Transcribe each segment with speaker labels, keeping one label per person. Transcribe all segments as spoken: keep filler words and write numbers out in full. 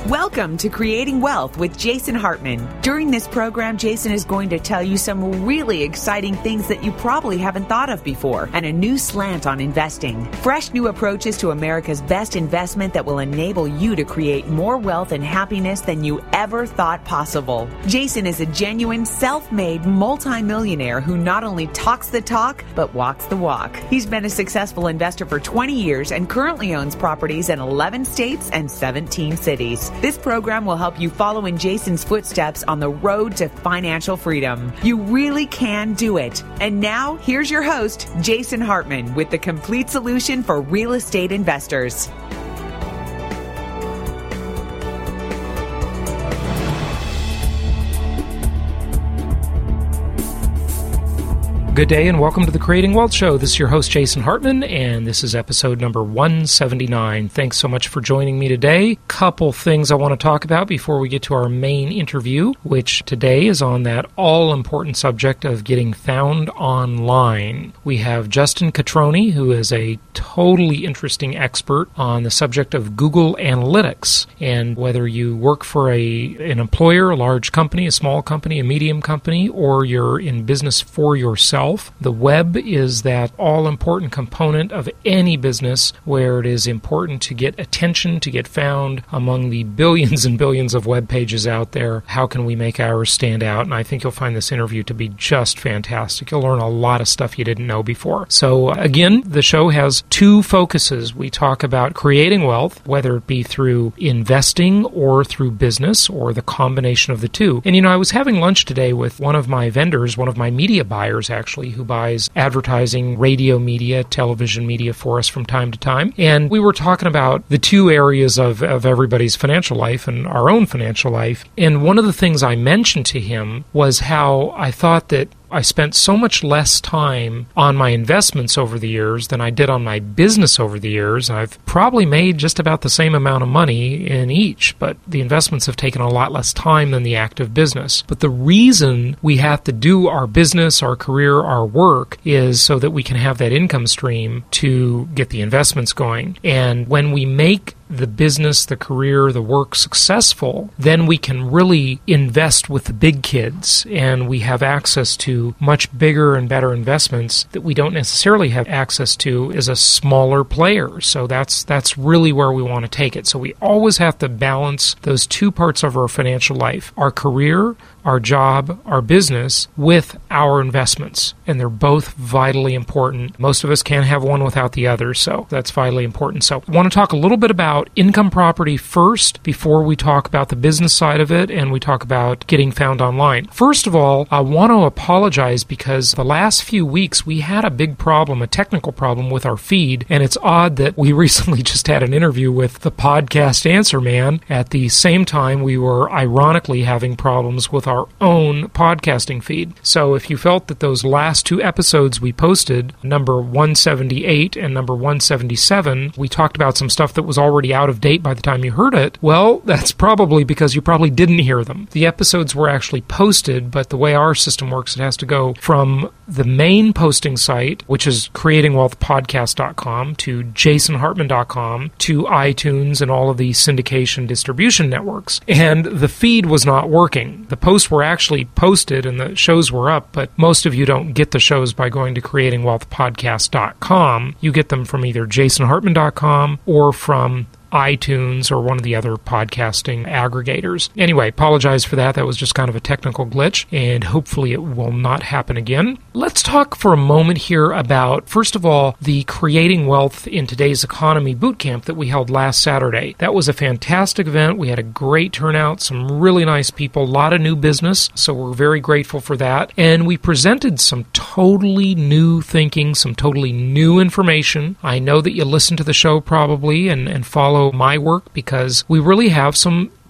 Speaker 1: Welcome to Creating Wealth with Jason Hartman. During this program, Jason is going to tell you some really exciting things that you probably haven't thought of before and a new slant on investing. Fresh new approaches to America's best investment that will enable you to create more wealth and happiness than you ever thought possible. Jason is a genuine self-made multimillionaire who not only talks the talk, but walks the walk. He's been a successful investor for twenty years and currently owns properties in eleven states and seventeen cities. This program will help you follow in Jason's footsteps on the road to financial freedom. You really can do it. And now, here's your host, Jason Hartman, with the complete solution for real estate investors.
Speaker 2: Good day and welcome to the Creating Wealth Show. This is your host, Jason Hartman, and this is episode number one seventy-nine. Thanks so much for joining me today. Couple things I want to talk about before we get to our main interview, which today is on that all-important subject of getting found online. We have Justin Catroni, who is a totally interesting expert on the subject of Google Analytics. And whether you work for a an employer, a large company, a small company, a medium company, or you're in business for yourself, the web is that all-important component of any business where it is important to get attention, to get found among the billions and billions of web pages out there. How can we make ours stand out? And I think you'll find this interview to be just fantastic. You'll learn a lot of stuff you didn't know before. So again, the show has two focuses. We talk about creating wealth, whether it be through investing or through business or the combination of the two. And you know, I was having lunch today with one of my vendors, one of my media buyers actually, who buys advertising, radio media, television media for us from time to time. And we were talking about the two areas of, of everybody's financial life and our own financial life. And one of the things I mentioned to him was how I thought that I spent so much less time on my investments over the years than I did on my business over the years. I've probably made just about the same amount of money in each, but the investments have taken a lot less time than the active business. But the reason we have to do our business, our career, our work is so that we can have that income stream to get the investments going. And when we make the business, the career, the work successful, then we can really invest with the big kids, and we have access to much bigger and better investments that we don't necessarily have access to as a smaller player. So that's that's really where we want to take it. So we always have to balance those two parts of our financial life, our career, our job, our business, with our investments. And they're both vitally important. Most of us can't have one without the other, so that's vitally important. So I want to talk a little bit about income property first before we talk about the business side of it and we talk about getting found online. First of all, I want to apologize because the last few weeks we had a big problem, a technical problem with our feed, and it's odd that we recently just had an interview with the podcast Answer Man at the same time we were ironically having problems with our own podcasting feed. So if you felt that those last two episodes we posted, number one seventy-eight and number one seventy-seven, we talked about some stuff that was already out of date by the time you heard it, well, that's probably because you probably didn't hear them. The episodes were actually posted, but the way our system works, it has to go from the main posting site, which is creating wealth podcast dot com, to jason hartman dot com, to iTunes and all of the syndication distribution networks. And the feed was not working. The posts were actually posted and the shows were up, but most of you don't get the shows by going to creating wealth podcast dot com. You get them from either jason hartman dot com or from iTunes or one of the other podcasting aggregators. Anyway, apologize for that. That was just kind of a technical glitch, and hopefully it will not happen again. Let's talk for a moment here about, first of all, the Creating Wealth in Today's Economy bootcamp that we held last Saturday. That was a fantastic event. We had a great turnout, some really nice people, a lot of new business, so we're very grateful for that. And we presented some totally new thinking, some totally new information. I know that you listen to the show probably and, and follow my work because we really have some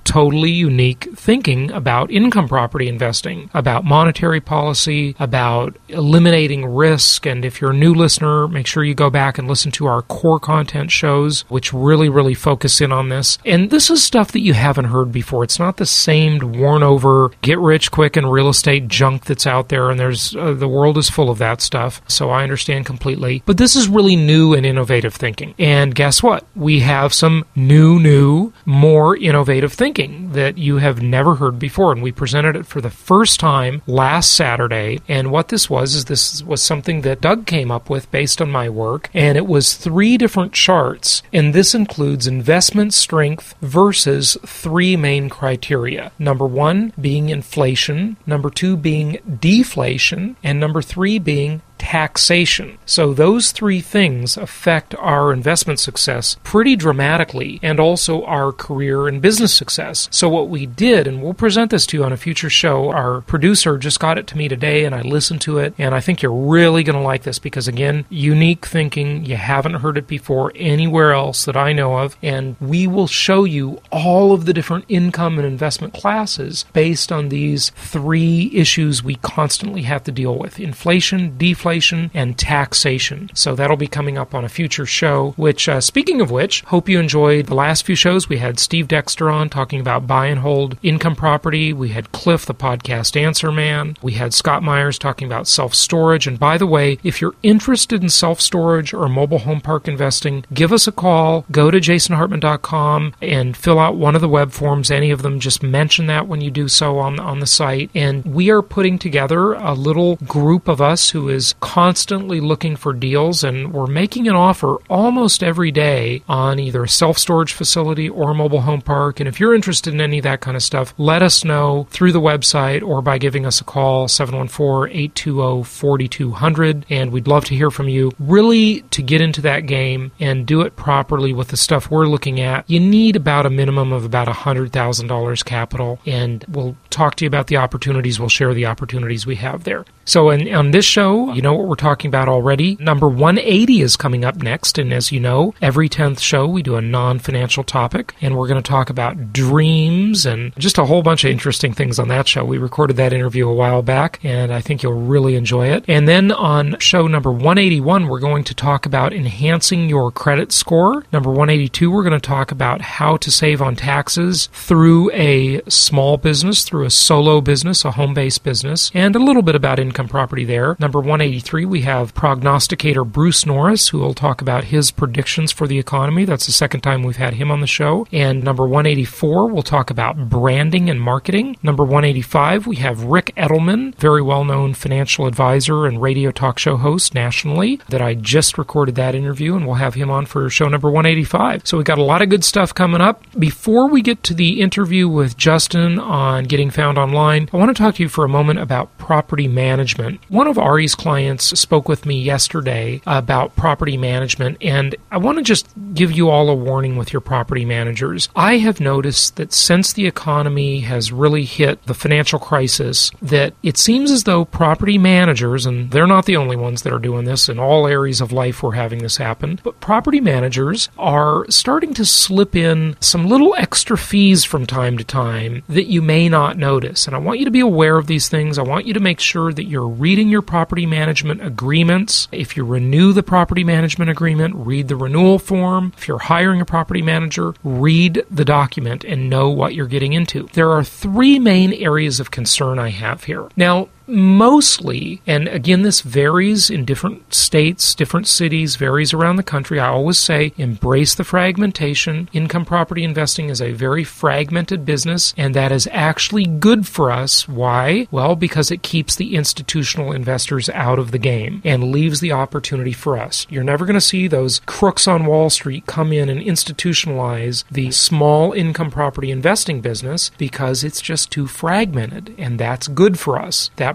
Speaker 2: totally unique thinking about income property investing, about monetary policy, about eliminating risk. And if you're a new listener, make sure you go back and listen to our core content shows, which really, really focus in on this. And this is stuff that you haven't heard before. It's not the same worn over, get rich quick and real estate junk that's out there. And there's uh, the world is full of that stuff. So I understand completely. But this is really new and innovative thinking. And guess what? We have some new, new, more innovative thinking that you have never heard before. And we presented it for the first time last Saturday. And what this was is this was something that Doug came up with based on my work. And it was three different charts. And this includes investment strength versus three main criteria. Number one being inflation. Number two being deflation. And number three being taxation. So those three things affect our investment success pretty dramatically, and also our career and business success. So what we did, and we'll present this to you on a future show, our producer just got it to me today and I listened to it, and I think you're really going to like this because, again, unique thinking. You haven't heard it before anywhere else that I know of, and we will show you all of the different income and investment classes based on these three issues we constantly have to deal with: inflation, deflation, and taxation. So that'll be coming up on a future show, which, uh, speaking of which, hope you enjoyed the last few shows. We had Steve Dexter on talking about buy and hold income property. We had Cliff, the podcast answer man. We had Scott Myers talking about self-storage. And by the way, if you're interested in self-storage or mobile home park investing, give us a call. Go to jason hartman dot com and fill out one of the web forms, any of them. Just mention that when you do so on, on the site. And we are putting together a little group of us who is constantly looking for deals, and we're making an offer almost every day on either a self-storage facility or a mobile home park. And if you're interested in any of that kind of stuff, let us know through the website or by giving us a call, seven one four, eight two zero, four two zero zero, and we'd love to hear from you. Really, to get into that game and do it properly with the stuff we're looking at, you need about a minimum of about one hundred thousand dollars capital, and we'll talk to you about the opportunities. We'll share the opportunities we have there. So in, on this show, you know what we're talking about already. Number one eighty is coming up next, and as you know, every tenth show we do a non-financial topic, and we're going to talk about dreams and just a whole bunch of interesting things on that show. We recorded that interview a while back, and I think you'll really enjoy it. And then on show number one eighty-one, we're going to talk about enhancing your credit score. Number one eighty-two, we're going to talk about how to save on taxes through a small business, through a solo business, a home-based business, and a little bit about income property there. Number one eighty-three, we have prognosticator Bruce Norris, who will talk about his predictions for the economy. That's the second time we've had him on the show. And number one eighty-four, we'll talk about branding and marketing. Number one eighty-five, we have Rick Edelman, very well-known financial advisor and radio talk show host nationally, that I just recorded that interview, and we'll have him on for show number one eighty-five. So we got a lot of good stuff coming up. Before we get to the interview with Justin on Getting Found Online, I want to talk to you for a moment about property management. One of Ari's clients spoke with me yesterday about property management, and I want to just give you all a warning with your property managers. I have noticed that since the economy has really hit the financial crisis, that it seems as though property managers, and they're not the only ones that are doing this, in all areas of life we're having this happen, but property managers are starting to slip in some little extra fees from time to time that you may not notice. And I want you to be aware of these things. I want you to make sure that you're reading your property management agreements. If you renew the property management agreement, read the renewal form. If you're hiring a property manager, read the document and know what you're getting into. There are three main areas of concern I have here. Now, mostly, and again, this varies in different states, different cities, varies around the country. I always say embrace the fragmentation. Income property investing is a very fragmented business, and that is actually good for us. Why? Well, because it keeps the institutional investors out of the game and leaves the opportunity for us. You're never going to see those crooks on Wall Street come in and institutionalize the small income property investing business because it's just too fragmented, and that's good for us. That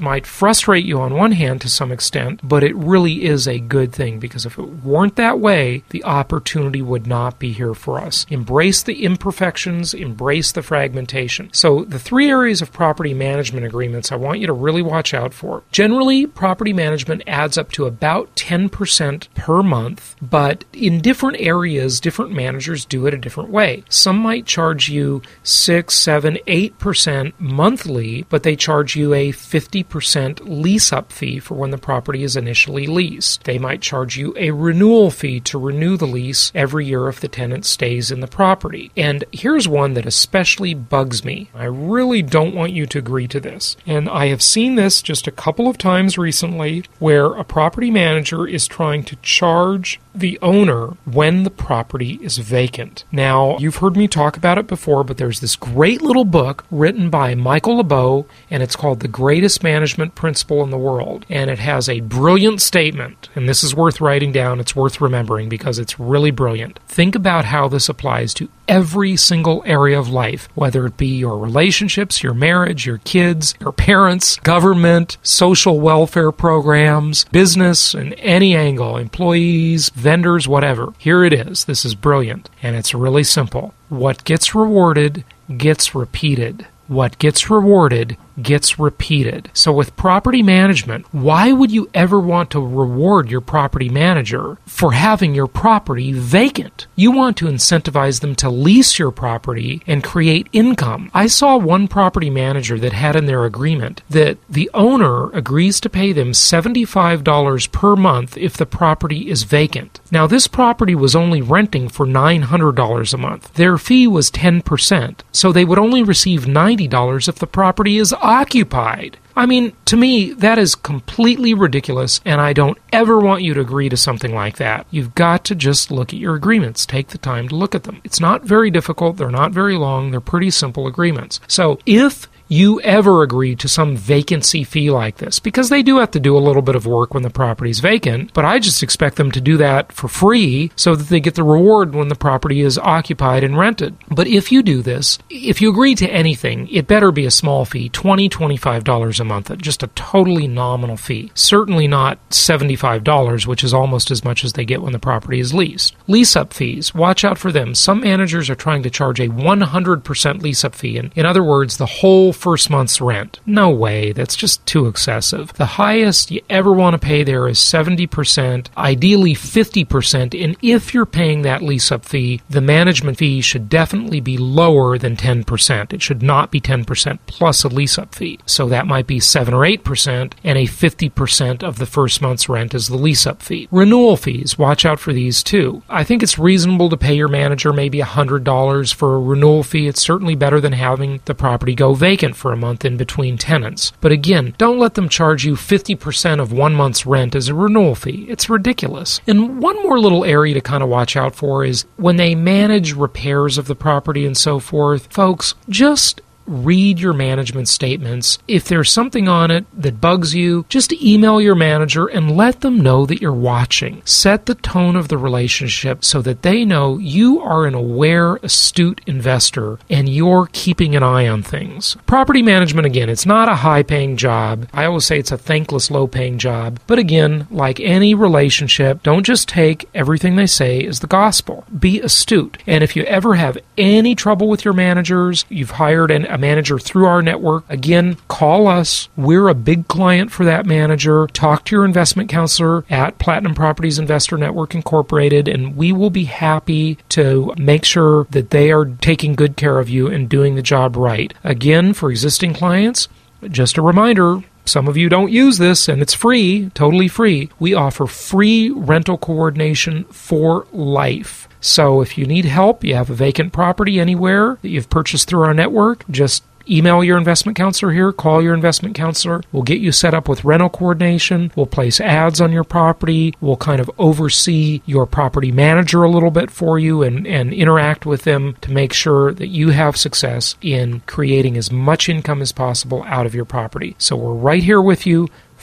Speaker 2: might frustrate you on one hand to some extent, but it really is a good thing, because if it weren't that way, the opportunity would not be here for us. Embrace the imperfections, embrace the fragmentation. So the three areas of property management agreements I want you to really watch out for. Generally, property management adds up to about ten percent per month, but in different areas, different managers do it a different way. Some might charge you six, seven, eight percent monthly, but they charge you a fifty percent lease-up fee for when the property is initially leased. They might charge you a renewal fee to renew the lease every year if the tenant stays in the property. And here's one that especially bugs me. I really don't want you to agree to this. And I have seen this just a couple of times recently where a property manager is trying to charge the owner when the property is vacant. Now, you've heard me talk about it before, but there's this great little book written by Michael LeBeau, and it's called The Greatest Management Principle in the World. And it has a brilliant statement, and this is worth writing down, it's worth remembering because it's really brilliant. Think about how this applies to every single area of life, whether it be your relationships, your marriage, your kids, your parents, government, social welfare programs, business, and any angle, employees, vendors, whatever. Here it is. This is brilliant, and it's really simple. What gets rewarded gets repeated. What gets rewarded gets repeated. So with property management, why would you ever want to reward your property manager for having your property vacant? You want to incentivize them to lease your property and create income. I saw one property manager that had in their agreement that the owner agrees to pay them seventy-five dollars per month if the property is vacant. Now, this property was only renting for nine hundred dollars a month. Their fee was ten percent, so they would only receive ninety dollars if the property is occupied. I mean, to me, that is completely ridiculous, and I don't ever want you to agree to something like that. You've got to just look at your agreements. Take the time to look at them. It's not very difficult. They're not very long. They're pretty simple agreements. So if you ever agree to some vacancy fee like this, because they do have to do a little bit of work when the property's vacant, but I just expect them to do that for free so that they get the reward when the property is occupied and rented. But if you do this, if you agree to anything, it better be a small fee, twenty dollars, twenty-five dollars a month, just a totally nominal fee. Certainly not seventy-five dollars, which is almost as much as they get when the property is leased. Lease-up fees, watch out for them. Some managers are trying to charge a one hundred percent lease-up fee, and in other words, the whole first month's rent. No way, that's just too excessive. The highest you ever want to pay there is seventy percent, ideally fifty percent, and if you're paying that lease-up fee, the management fee should definitely be lower than ten percent. It should not be ten percent plus a lease-up fee. So that might be seven or eight percent, and a fifty percent of the first month's rent is the lease-up fee. Renewal fees, watch out for these too. I think it's reasonable to pay your manager maybe one hundred dollars for a renewal fee. It's certainly better than having the property go vacant for a month in between tenants. But again, don't let them charge you fifty percent of one month's rent as a renewal fee. It's ridiculous. And one more little area to kind of watch out for is when they manage repairs of the property and so forth, folks, just read your management statements. If there's something on it that bugs you, just email your manager and let them know that you're watching. Set the tone of the relationship so that they know you are an aware, astute investor and you're keeping an eye on things. Property management, again, it's not a high-paying job. I always say it's a thankless, low-paying job. But again, like any relationship, don't just take everything they say as the gospel. Be astute. And if you ever have any trouble with your managers, you've hired an a manager through our network, again, call us. We're a big client for that manager. Talk to your investment counselor at Platinum Properties Investor Network Incorporated, and we will be happy to make sure that they are taking good care of you and doing the job right. Again, for existing clients, just a reminder, some of you don't use this, and it's free, totally free. We offer free rental coordination for life. So if you need help, you have a vacant property anywhere that you've purchased through our network, just email your investment counselor here, call your investment counselor. We'll get you set up with rental coordination. We'll place ads on your property. We'll kind of oversee your property manager a little bit for you and, and interact with them to make sure that you have success in creating as much income as possible out of your property. So we're right here with you.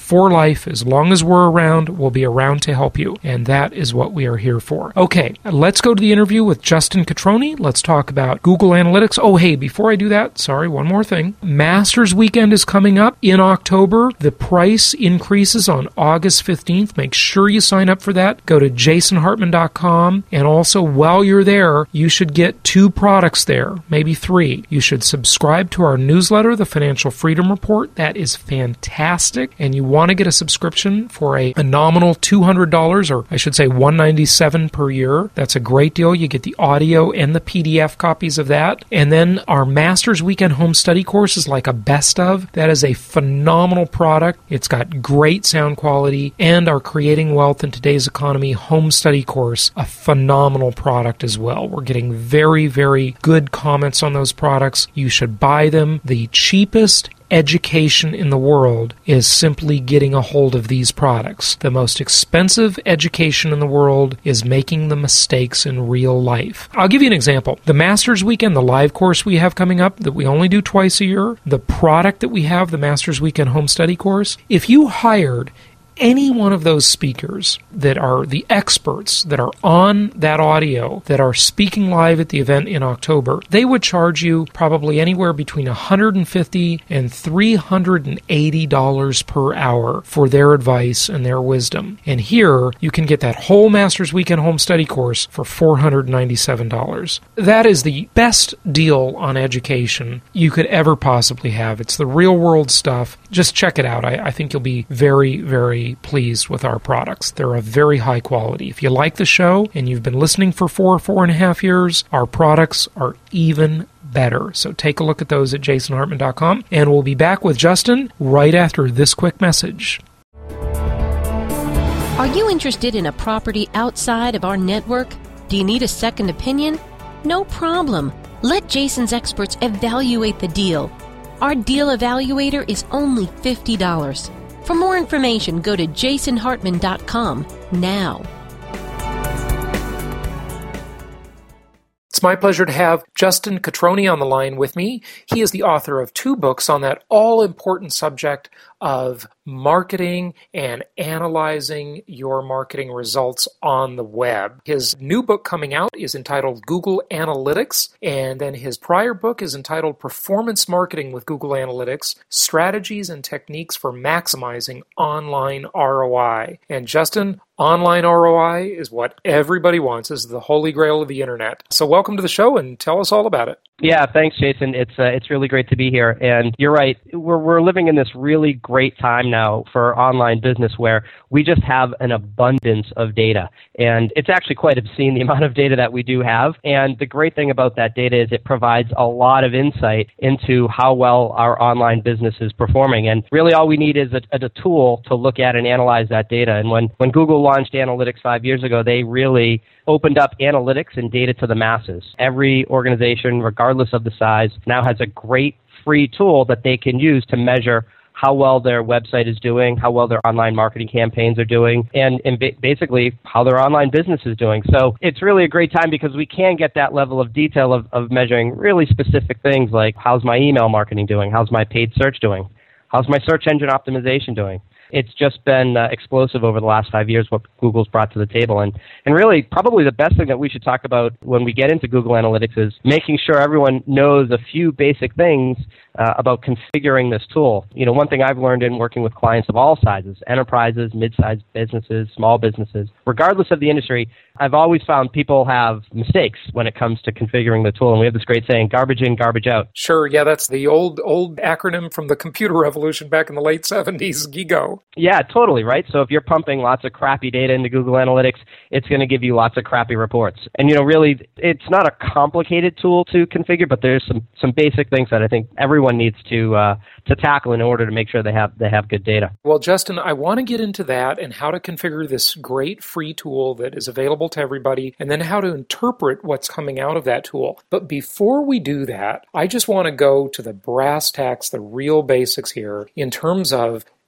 Speaker 2: for life. As long as we're around, we'll be around to help you. And that is what we are here for. Okay, let's go to the interview with Justin Catroni. Let's talk about Google Analytics. Oh, hey, before I do that, sorry, one more thing. Masters Weekend is coming up in October. The price increases on August fifteenth. Make sure you sign up for that. Go to jason hartman dot com. And also, while you're there, you should get two products there, maybe three. You should subscribe to our newsletter, the Financial Freedom Report. That is fantastic. And you want to get a subscription for a, a nominal two hundred dollars, or I should say one hundred ninety-seven dollars per year. That's a great deal. You get the audio and the P D F copies of that. And then our Masters Weekend Home Study course is like a best of. That is a phenomenal product. It's got great sound quality. And our Creating Wealth in Today's Economy Home Study course, a phenomenal product as well. We're getting very, very good comments on those products. You should buy them. The cheapest education in the world is simply getting a hold of these products. The most expensive education in the world is making the mistakes in real life. I'll give you an example. The Masters Weekend, the live course we have coming up that we only do twice a year, the product that we have, the Masters Weekend Home Study course, if you hired any one of those speakers that are the experts that are on that audio, that are speaking live at the event in October, they would charge you probably anywhere between one hundred fifty dollars and three hundred eighty dollars per hour for their advice and their wisdom. And here, you can get that whole Masters Weekend Home Study course for four hundred ninety-seven dollars. That is the best deal on education you could ever possibly have. It's the real world stuff. Just check it out. I, I think you'll be very, very pleased with our products. They're of very high quality. If you like the show and you've been listening for four, four and a half years, our products are even better. So take a look at those at jason hartman dot com, and we'll be back with Justin right after this quick message.
Speaker 3: Are you interested in a property outside of our network? Do you need a second opinion? No problem. Let Jason's experts evaluate the deal. Our deal evaluator is only fifty dollars. For more information, go to jason hartman dot com now.
Speaker 2: It's my pleasure to have Justin Catroni on the line with me. He is the author of two books on that all-important subject of marketing and analyzing your marketing results on the web. His new book coming out is entitled Google Analytics, and then his prior book is entitled Performance Marketing with Google Analytics, Strategies and Techniques for Maximizing Online R O I. And Justin, online R O I is what everybody wants, is the holy grail of the internet. So welcome to the show and tell us all about it.
Speaker 4: Yeah, thanks, Jason. It's uh, it's really great to be here. And you're right. We're we're living in this really great time now for online business where we just have an abundance of data. And it's actually quite obscene, the amount of data that we do have. And the great thing about that data is it provides a lot of insight into how well our online business is performing. And really all we need is a, a tool to look at and analyze that data. And when, when Google launched analytics five years ago, they really opened up analytics and data to the masses. Every organization, regardless of the size, now has a great free tool that they can use to measure how well their website is doing, how well their online marketing campaigns are doing, and, and ba- basically how their online business is doing. So it's really a great time because we can get that level of detail of, of measuring really specific things like how's my email marketing doing, how's my paid search doing, how's my search engine optimization doing. It's just been uh, explosive over the last five years what Google's brought to the table. And, and really, probably the best thing that we should talk about when we get into Google Analytics is making sure everyone knows a few basic things uh, about configuring this tool. You know, one thing I've learned in working with clients of all sizes, enterprises, mid-sized businesses, small businesses, regardless of the industry, I've always found people have mistakes when it comes to configuring the tool. And we have this great saying, garbage in, garbage out.
Speaker 2: Sure, yeah, that's the old old acronym from the computer revolution back in the late seventies, GIGO.
Speaker 4: Yeah, totally, right? So if you're pumping lots of crappy data into Google Analytics, it's going to give you lots of crappy reports. And, you know, really, it's not a complicated tool to configure, but there's some, some basic things that I think everyone needs to uh, to tackle in order to make sure they have they have good data.
Speaker 2: Well, Justin, I want to get into that and how to configure this great free tool that is available to everybody, and then how to interpret what's coming out of that tool. But before we do that, I just want to go to the brass tacks, the real basics here, in terms of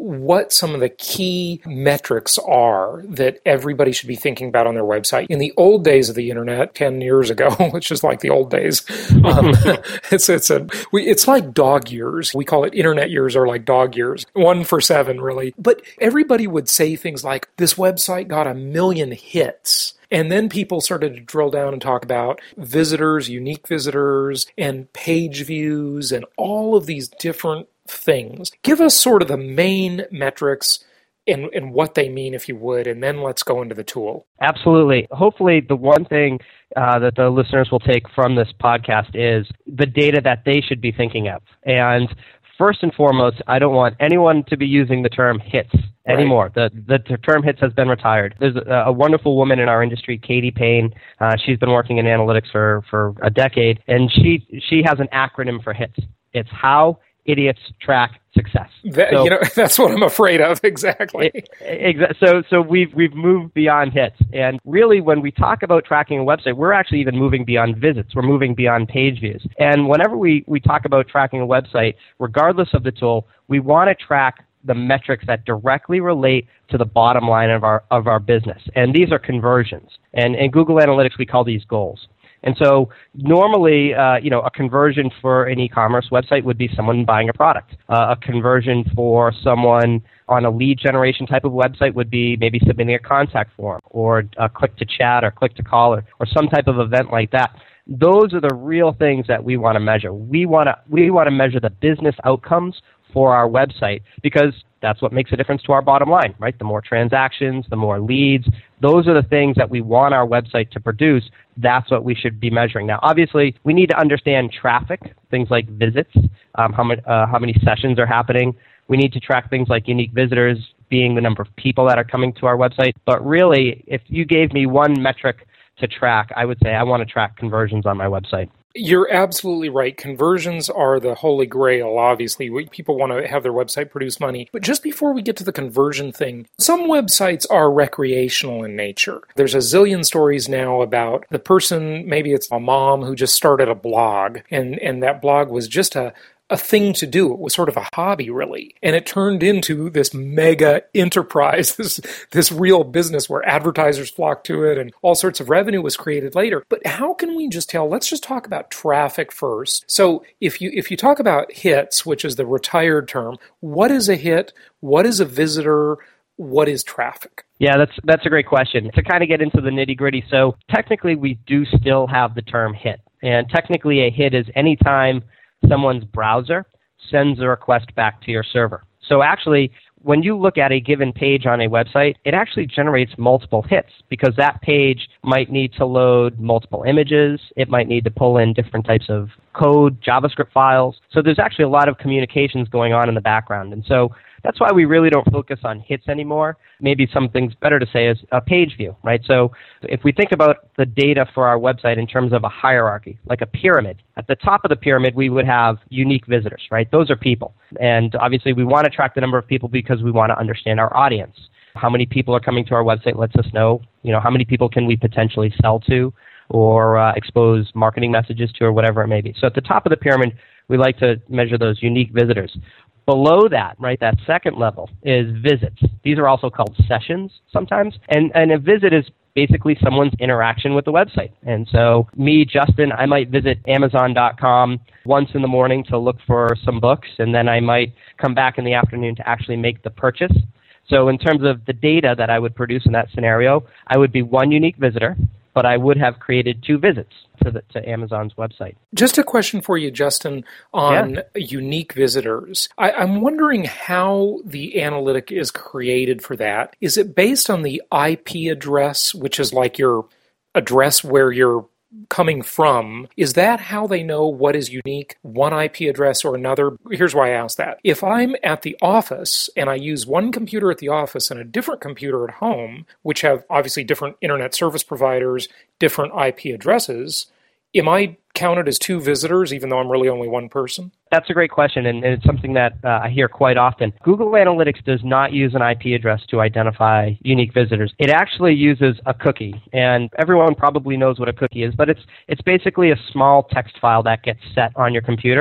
Speaker 2: what some of the key metrics are that everybody should be thinking about on their website. In the old days of the internet, ten years ago, which is like the old days, um, it's it's a we, it's like dog years. We call it internet years, or like dog years, one for seven, really. But everybody would say things like, this website got a million hits. And then people started to drill down and talk about visitors, unique visitors, and page views, and all of these different things. Give us sort of the main metrics and, and what they mean, if you would, and then let's go into the tool.
Speaker 4: Absolutely. Hopefully, the one thing uh, that the listeners will take from this podcast is the data that they should be thinking of. And first and foremost, I don't want anyone to be using the term hits anymore. Right. The, the term hits has been retired. There's a, a wonderful woman in our industry, Katie Payne. Uh, she's been working in analytics for, for a decade, and she she has an acronym for hits. It's how idiots track success.
Speaker 2: That,
Speaker 4: so,
Speaker 2: you know, that's what I'm afraid of. Exactly.
Speaker 4: It, exa- so, so we've we've moved beyond hits, and really, when we talk about tracking a website, we're actually even moving beyond visits. We're moving beyond page views. And whenever we we talk about tracking a website, regardless of the tool, we want to track the metrics that directly relate to the bottom line of our of our business, and these are conversions. And in Google Analytics, we call these goals. And so normally, uh, you know, a conversion for an e-commerce website would be someone buying a product. Uh, a conversion for someone on a lead generation type of website would be maybe submitting a contact form, or a click to chat, or click to call, or, or some type of event like that. Those are the real things that we want to measure. We want to we want to measure the business outcomes for our website, because that's what makes a difference to our bottom line, right? The more transactions, the more leads, those are the things that we want our website to produce. That's what we should be measuring. Now, obviously, we need to understand traffic, things like visits, um, how, many, uh, how many sessions are happening. We need to track things like unique visitors, being the number of people that are coming to our website. But really, if you gave me one metric to track, I would say I want to track conversions on my website.
Speaker 2: You're absolutely right. Conversions are the holy grail, obviously. We, people want to have their website produce money. But just before we get to the conversion thing, some websites are recreational in nature. There's a zillion stories now about the person, maybe it's a mom who just started a blog, and, and that blog was just a a thing to do. It was sort of a hobby, really. And it turned into this mega enterprise, this this real business where advertisers flocked to it and all sorts of revenue was created later. But how can we just tell? Let's just talk about traffic first. So if you if you talk about hits, which is the retired term, what is a hit? What is a visitor? What is traffic?
Speaker 4: Yeah, that's that's a great question. To kind of get into the nitty-gritty, so technically we do still have the term hit. And technically a hit is any time someone's browser sends a request back to your server. So actually, when you look at a given page on a website, it actually generates multiple hits, because that page might need to load multiple images. It might need to pull in different types of code, JavaScript files. So there's actually a lot of communications going on in the background. And so that's why we really don't focus on hits anymore. Maybe something's better to say is a page view, right? So if we think about the data for our website in terms of a hierarchy, like a pyramid, at the top of the pyramid, we would have unique visitors, right? Those are people. And obviously, we want to track the number of people because we want to understand our audience. How many people are coming to our website lets us know, you know, how many people can we potentially sell to or uh, expose marketing messages to, or whatever it may be. So at the top of the pyramid, we like to measure those unique visitors. Below that, right, that second level is visits. These are also called sessions sometimes. And, and a visit is basically someone's interaction with the website. And so me, Justin, I might visit Amazon dot com once in the morning to look for some books, and then I might come back in the afternoon to actually make the purchase. So in terms of the data that I would produce in that scenario, I would be one unique visitor, but I would have created two visits to the, to Amazon's website.
Speaker 2: Just a question for you, Justin, on
Speaker 4: yeah.
Speaker 2: unique visitors. I, I'm wondering how the analytic is created for that. Is it based on the I P address, which is like your address where you're coming from? Is that how they know what is unique, one I P address or another? Here's why I ask that. If I'm at the office and I use one computer at the office and a different computer at home, which have obviously different internet service providers, different I P addresses, am I counted as two visitors even though I'm really only one person?
Speaker 4: That's a great question, and it's something that uh, I hear quite often. Google Analytics does not use an I P address to identify unique visitors. It actually uses a cookie, and everyone probably knows what a cookie is, but it's it's basically a small text file that gets set on your computer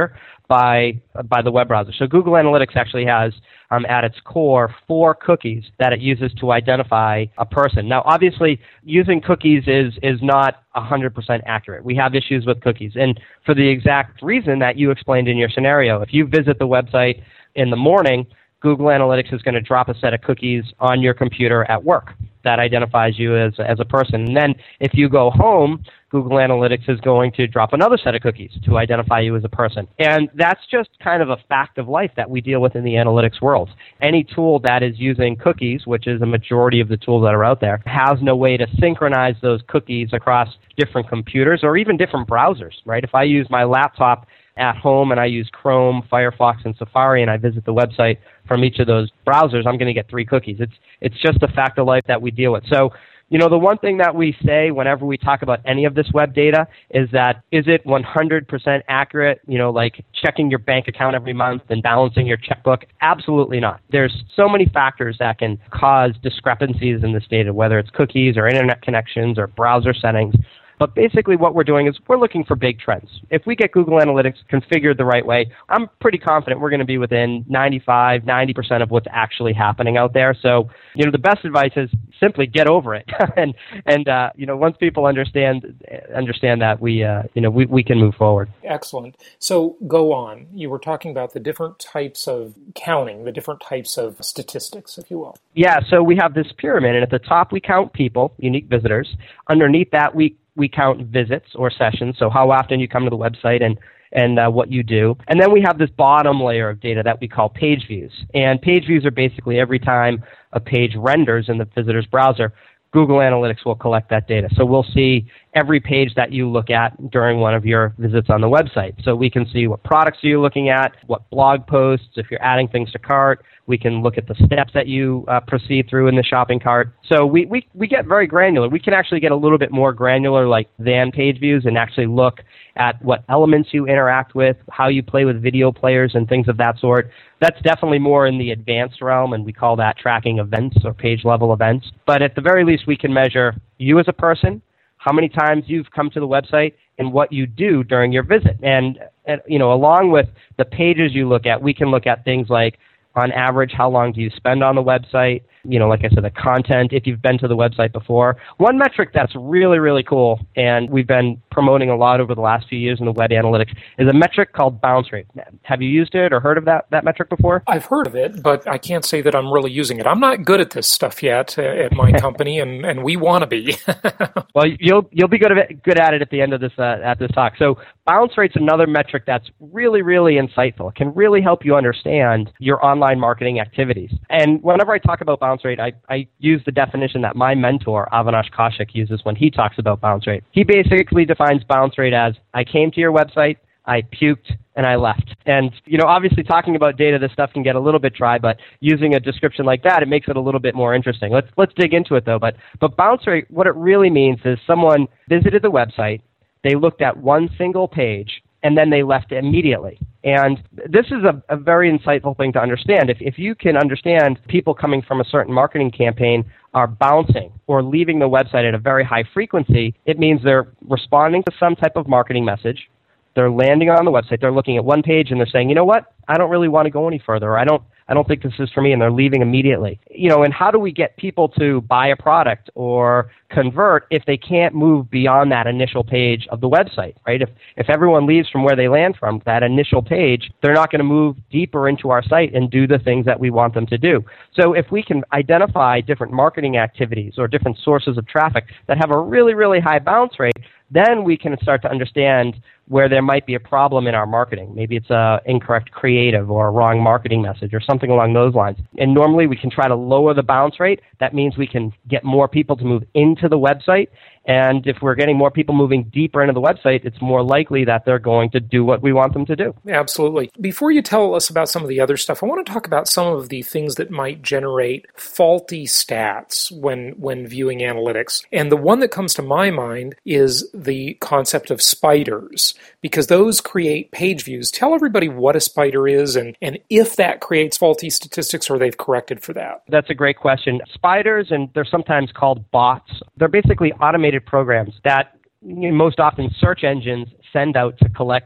Speaker 4: by by the web browser. So Google Analytics actually has, um, at its core, four cookies that it uses to identify a person. Now, obviously, using cookies is is not one hundred percent accurate. We have issues with cookies, and for the exact reason that you explained in your scenario. If you visit the website in the morning, Google Analytics is going to drop a set of cookies on your computer at work that identifies you as, as a person. And then if you go home, Google Analytics is going to drop another set of cookies to identify you as a person. And that's just kind of a fact of life that we deal with in the analytics world. Any tool that is using cookies, which is a majority of the tools that are out there, has no way to synchronize those cookies across different computers or even different browsers, right? If I use my laptop at home and I use Chrome, Firefox, and Safari, and I visit the website from each of those browsers, I'm going to get three cookies. It's it's just a fact of life that we deal with. So, you know, the one thing that we say whenever we talk about any of this web data is that, is it one hundred percent accurate, you know, like checking your bank account every month and balancing your checkbook? Absolutely not. There's so many factors that can cause discrepancies in this data, whether it's cookies or internet connections or browser settings. But basically what we're doing is we're looking for big trends. If we get Google Analytics configured the right way, I'm pretty confident we're going to be within ninety-five, ninety percent of what's actually happening out there. So, you know, the best advice is simply get over it. and, and uh, you know, once people understand understand that, we, uh, you know, we, we can move forward.
Speaker 2: Excellent. So go on. You were talking about the different types of counting, the different types of statistics, if you will.
Speaker 4: Yeah, so we have this pyramid, and at the top we count people, unique visitors. Underneath that, we we count visits or sessions, so how often you come to the website and, and uh, what you do. And then we have this bottom layer of data that we call page views. And page views are basically every time a page renders in the visitor's browser, Google Analytics will collect that data. So we'll see every page that you look at during one of your visits on the website. So we can see what products you're looking at, what blog posts, if you're adding things to cart. We can look at the steps that you uh, proceed through in the shopping cart. So we, we, we get very granular. We can actually get a little bit more granular like than page views and actually look at what elements you interact with, how you play with video players and things of that sort. That's definitely more in the advanced realm, and we call that tracking events or page-level events. But at the very least, we can measure you as a person, how many times you've come to the website, and what you do during your visit. And, and you know, along with the pages you look at, we can look at things like, on average, how long do you spend on the website? You know, like I said, the content, if you've been to the website before. One metric that's really, really cool, and we've been promoting a lot over the last few years in the web analytics, is a metric called bounce rate. Have you used it or heard of that, that metric before?
Speaker 2: I've heard of it, but I can't say that I'm really using it. I'm not good at this stuff yet uh, at my company, and, and we want to be.
Speaker 4: Well, you'll you'll be good at it, good at it at the end of this uh, at this talk. So bounce rate's another metric that's really, really insightful. It can really help you understand your online marketing activities. And whenever I talk about bounce rate, I, I use the definition that my mentor, Avinash Kaushik, uses when he talks about bounce rate. He basically defines bounce rate as, I came to your website, I puked, and I left. And, you know, obviously talking about data, this stuff can get a little bit dry, but using a description like that, it makes it a little bit more interesting. Let's let's dig into it, though. But, but bounce rate, what it really means is someone visited the website, they looked at one single page, and then they left immediately. And this is a, a very insightful thing to understand. If, if you can understand people coming from a certain marketing campaign are bouncing or leaving the website at a very high frequency, it means they're responding to some type of marketing message. They're landing on the website. They're looking at one page and they're saying, you know what? I don't really want to go any further. Or I don't I don't think this is for me, and they're leaving immediately. You know, and how do we get people to buy a product or convert if they can't move beyond that initial page of the website, right? If if everyone leaves from where they land from, that initial page, they're not going to move deeper into our site and do the things that we want them to do. So if we can identify different marketing activities or different sources of traffic that have a really, really high bounce rate, then we can start to understand where there might be a problem in our marketing. Maybe it's a incorrect creative or a wrong marketing message or something along those lines. And normally we can try to lower the bounce rate. That means we can get more people to move into the website. And if we're getting more people moving deeper into the website, it's more likely that they're going to do what we want them to do.
Speaker 2: Absolutely. Before you tell us about some of the other stuff, I want to talk about some of the things that might generate faulty stats when, when viewing analytics. And the one that comes to my mind is the concept of spiders, because those create page views. Tell everybody what a spider is and, and if that creates faulty statistics or they've corrected for that.
Speaker 4: That's a great question. Spiders, and they're sometimes called bots, they're basically automated programs that, you know, most often search engines send out to collect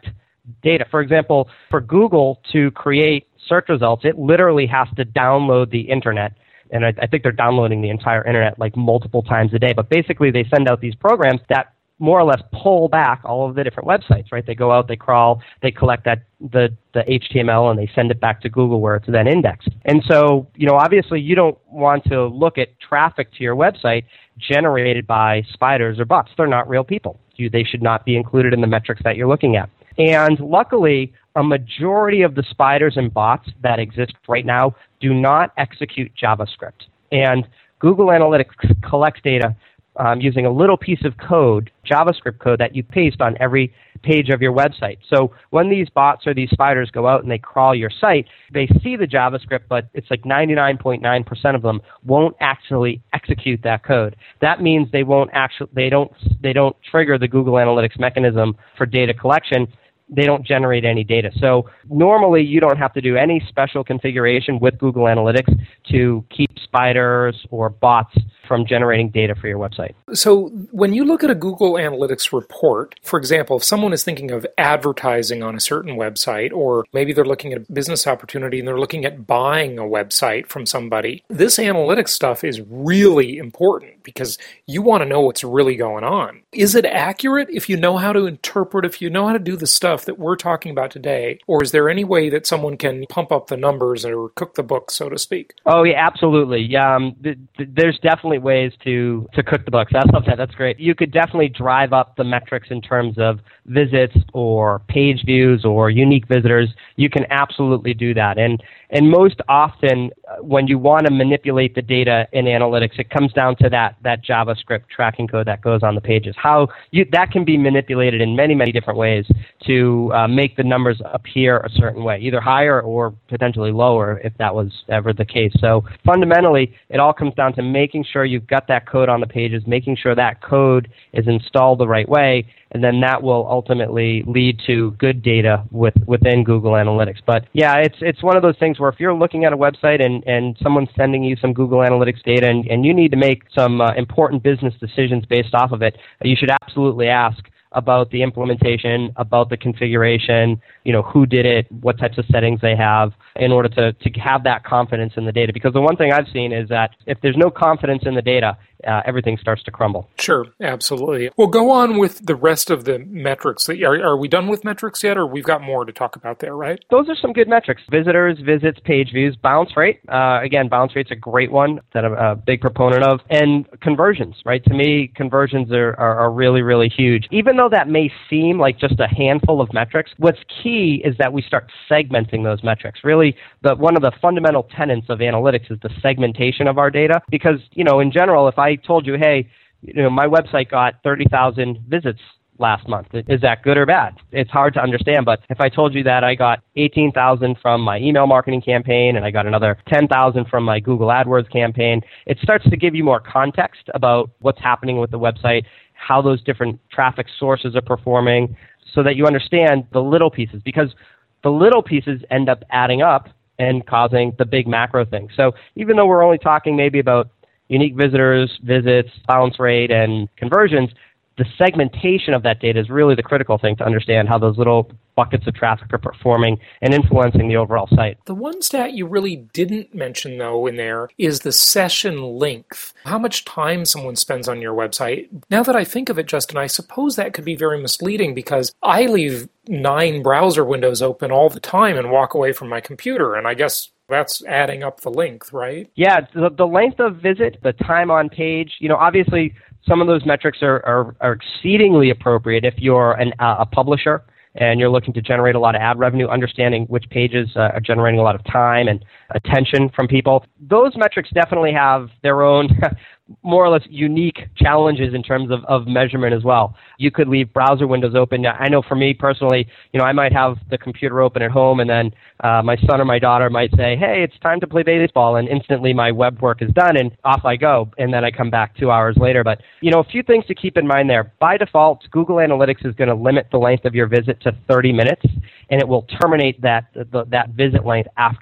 Speaker 4: data. For example, for Google to create search results, it literally has to download the internet. And I, I think they're downloading the entire internet like multiple times a day. But basically, they send out these programs that more or less pull back all of the different websites, right? They go out, they crawl, they collect that the, the H T M L, and they send it back to Google where it's then indexed. And so, you know, obviously you don't want to look at traffic to your website generated by spiders or bots. They're not real people. You, they should not be included in the metrics that you're looking at. And luckily, a majority of the spiders and bots that exist right now do not execute JavaScript. And Google Analytics collects data um, using a little piece of code, JavaScript code, that you paste on every page of your website. So when these bots or these spiders go out and they crawl your site, they see the JavaScript, but it's like ninety-nine point nine percent of them won't actually execute that code. That means they won't actually, they don't, they don't trigger the Google Analytics mechanism for data collection. They don't generate any data. So normally you don't have to do any special configuration with Google Analytics to keep spiders or bots from generating data for your website.
Speaker 2: So when you look at a Google Analytics report, for example, if someone is thinking of advertising on a certain website, or maybe they're looking at a business opportunity and they're looking at buying a website from somebody, this analytics stuff is really important because you want to know what's really going on. Is it accurate if you know how to interpret, if you know how to do the stuff that we're talking about today, or is there any way that someone can pump up the numbers or cook the books, so to speak?
Speaker 4: Oh, yeah, absolutely. Yeah, um, th- th- there's definitely ways to, to cook the books. I love that. That's great. You could definitely drive up the metrics in terms of visits or page views or unique visitors. You can absolutely do that. And and most often, uh, when you want to manipulate the data in analytics, it comes down to that that JavaScript tracking code that goes on the pages. How you, that can be manipulated in many, many different ways to uh, make the numbers appear a certain way, either higher or potentially lower if that was ever the case. So fundamentally, it all comes down to making sure you've got that code on the pages, making sure that code is installed the right way, and then that will ultimately lead to good data with, within Google Analytics. But yeah, it's it's one of those things where if you're looking at a website and, and someone's sending you some Google Analytics data and, and you need to make some uh, important business decisions based off of it, you should absolutely ask about the implementation, about the configuration, you know, who did it, what types of settings they have, in order to, to have that confidence in the data. Because the one thing I've seen is that if there's no confidence in the data, uh, everything starts to crumble.
Speaker 2: Sure, absolutely. Well, go on with the rest of the metrics. Are, are we done with metrics yet, or we've got more to talk about there, right?
Speaker 4: Those are some good metrics. Visitors, visits, page views, bounce rate. Uh, again, bounce rate's a great one that I'm a big proponent of. And conversions, right? To me, conversions are, are, are really, really huge. Even though that may seem like just a handful of metrics, what's key is that we start segmenting those metrics. Really, the, one of the fundamental tenets of analytics is the segmentation of our data. Because, you know, in general, if I told you, hey, you know, my website got thirty thousand visits last month, is that good or bad? It's hard to understand, but if I told you that I got eighteen thousand from my email marketing campaign and I got another ten thousand from my Google AdWords campaign, it starts to give you more context about what's happening with the website, how those different traffic sources are performing, so that you understand the little pieces, because the little pieces end up adding up and causing the big macro thing. So even though we're only talking maybe about unique visitors, visits, bounce rate, and conversions, the segmentation of that data is really the critical thing to understand how those little buckets of traffic are performing and influencing the overall site.
Speaker 2: The one stat you really didn't mention, though, in there is the session length. How much time someone spends on your website. Now that I think of it, Justin, I suppose that could be very misleading because I leave nine browser windows open all the time and walk away from my computer, and I guess that's adding up the length, right?
Speaker 4: Yeah, the, the length of visit, the time on page, you know, obviously some of those metrics are, are, are exceedingly appropriate if you're an, uh, a publisher and you're looking to generate a lot of ad revenue, understanding which pages uh, are generating a lot of time and attention from people. Those metrics definitely have their own more or less unique challenges in terms of, of measurement as well. You could leave browser windows open. I know for me personally, you know, I might have the computer open at home and then uh, my son or my daughter might say, hey, it's time to play baseball, and instantly my web work is done and off I go, and then I come back two hours later. But, you know, a few things to keep in mind there. By default, Google Analytics is going to limit the length of your visit to thirty minutes, and it will terminate that the, that visit length after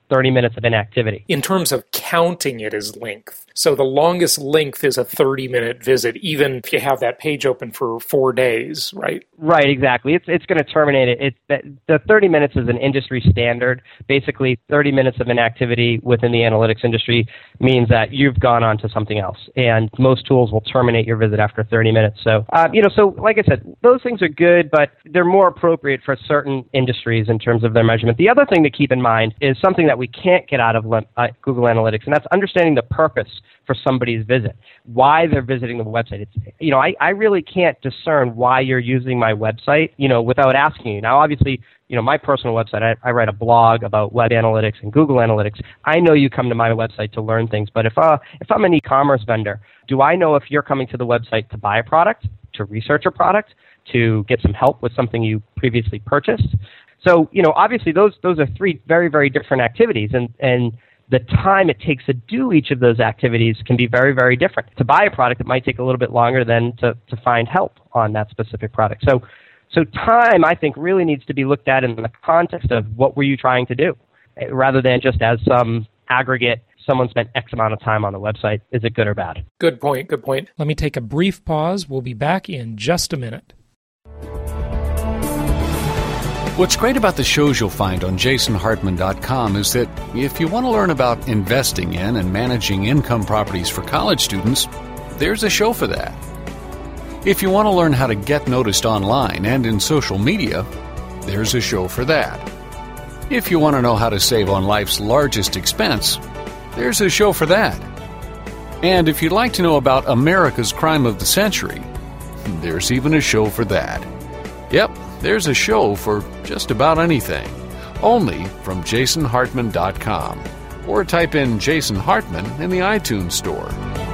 Speaker 4: thirty minutes of inactivity.
Speaker 2: In terms of counting it as length. So the longest length is a thirty-minute visit, even if you have that page open for four days, right?
Speaker 4: Right, exactly. It's it's going to terminate it. It's, the thirty minutes is an industry standard. Basically, thirty minutes of inactivity within the analytics industry means that you've gone on to something else. And most tools will terminate your visit after thirty minutes. So, uh, you know, so like I said, those things are good, but they're more appropriate for certain industries in terms of their measurement. The other thing to keep in mind is something that we can't get out of uh, Google Analytics, and that's understanding the purpose for somebody's visit, why they're visiting the website. It's, you know, I, I really can't discern why you're using my website, you know, without asking you. Now, obviously, you know, my personal website, I, I write a blog about web analytics and Google Analytics. I know you come to my website to learn things, but if uh, if I'm an e-commerce vendor, do I know if you're coming to the website to buy a product, to research a product, to get some help with something you previously purchased? So, you know, obviously those those are three very, very different activities, and and the time it takes to do each of those activities can be very, very different. To buy a product, it might take a little bit longer than to, to find help on that specific product. So, so time, I think, really needs to be looked at in the context of what were you trying to do, rather than just as some aggregate, someone spent X amount of time on the website. Is it good or bad?
Speaker 2: Good point, good point. Let me take a brief pause. We'll be back in just a minute.
Speaker 5: What's great about the shows you'll find on jason hartman dot com is that if you want to learn about investing in and managing income properties for college students, there's a show for that. If you want to learn how to get noticed online and in social media, there's a show for that. If you want to know how to save on life's largest expense, there's a show for that. And if you'd like to know about America's crime of the century, there's even a show for that. Yep. There's a show for just about anything, only from jason hartman dot com, or type in Jason Hartman in the iTunes store.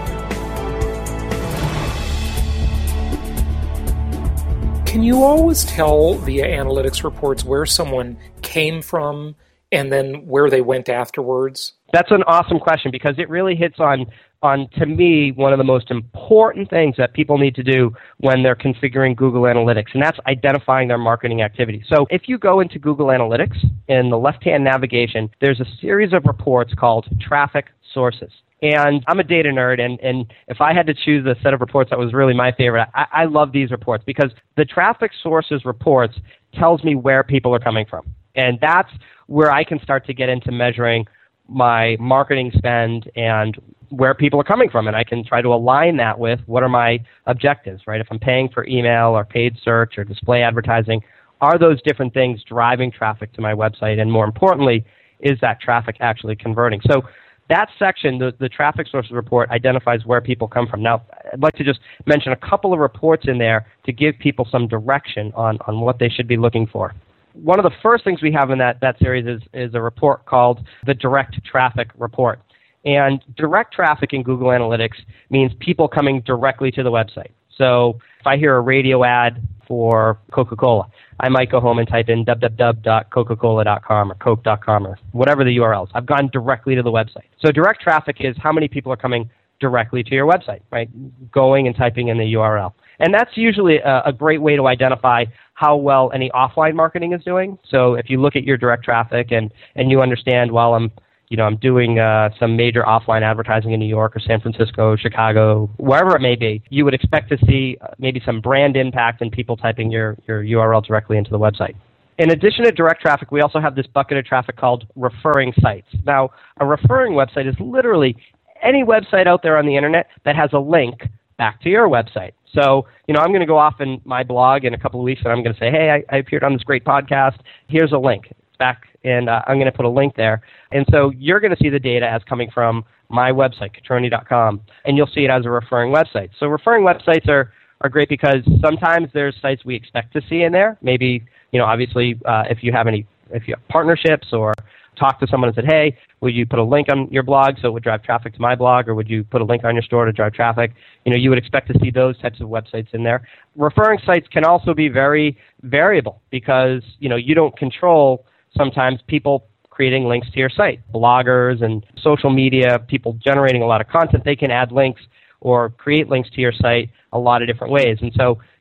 Speaker 2: Can you always tell via analytics reports where someone came from and then where they went afterwards?
Speaker 4: That's an awesome question, because it really hits on, on, to me, one of the most important things that people need to do when they're configuring Google Analytics, and that's identifying their marketing activity. So if you go into Google Analytics, in the left-hand navigation, there's a series of reports called traffic sources. And I'm a data nerd, and, and if I had to choose a set of reports that was really my favorite, I, I love these reports, because the traffic sources reports tells me where people are coming from. And that's where I can start to get into measuring my marketing spend and where people are coming from, and I can try to align that with what are my objectives, right? If I'm paying for email or paid search or display advertising, are those different things driving traffic to my website? And more importantly, is that traffic actually converting? So that section, the, the traffic sources report, identifies where people come from. Now, I'd like to just mention a couple of reports in there to give people some direction on, on what they should be looking for. One of the first things we have in that, that series is, is a report called the Direct Traffic Report. And direct traffic in Google Analytics means people coming directly to the website. So if I hear a radio ad for Coca-Cola, I might go home and type in w w w dot coca cola dot com or coke dot com or whatever the U R L is. I've gone directly to the website. So direct traffic is how many people are coming directly to your website, right? Going and typing in the U R L. And that's usually a, a great way to identify how well any offline marketing is doing. So if you look at your direct traffic and, and you understand, well, I'm you know I'm doing uh, some major offline advertising in New York or San Francisco, Chicago, wherever it may be, you would expect to see uh, maybe some brand impact in people typing your, your U R L directly into the website. In addition to direct traffic, we also have this bucket of traffic called referring sites. Now, a referring website is literally any website out there on the internet that has a link back to your website. So, you know, I'm going to go off in my blog in a couple of weeks and I'm going to say, hey, I, I appeared on this great podcast. Here's a link. It's back, and uh, I'm going to put a link there. And so you're going to see the data as coming from my website, Catroni dot com, and you'll see it as a referring website. So referring websites are, are great because sometimes there's sites we expect to see in there. Maybe, you know, obviously uh, if you have any, if you have partnerships or talk to someone and said, hey, would you put a link on your blog so it would drive traffic to my blog, or would you put a link on your store to drive traffic? You know, you would expect to see those types of websites in there. Referring sites can also be very variable because, you know, you don't control sometimes people creating links to your site. Bloggers and social media, people generating a lot of content, they can add links or create links to your site a lot of different ways. And so,